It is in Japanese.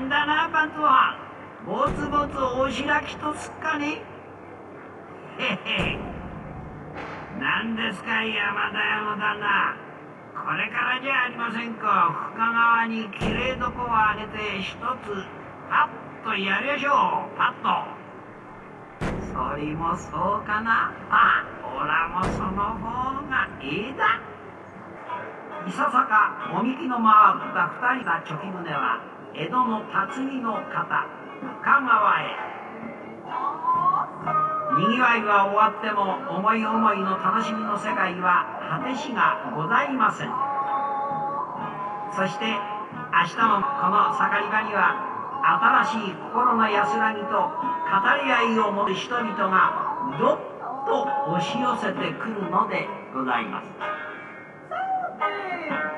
んだなパンツは。ぼつぼつお開きとすっかね。へへ。何ですか山田屋の旦那。これからじゃありませんか。深川にきれいどこをあげて一つパッとやりましょう。パッと。それもそうかな。あ、おらもその方がいいだ。いささかおみきの回った二人がチョキ舟は江戸の辰巳の方深川へ。にぎわいは終わっても思い思いの楽しみの世界は果てしがございません。そして明日のこの盛り場には新しい心の安らぎと語り合いを持つ人々がどっと押し寄せてくるのでございます。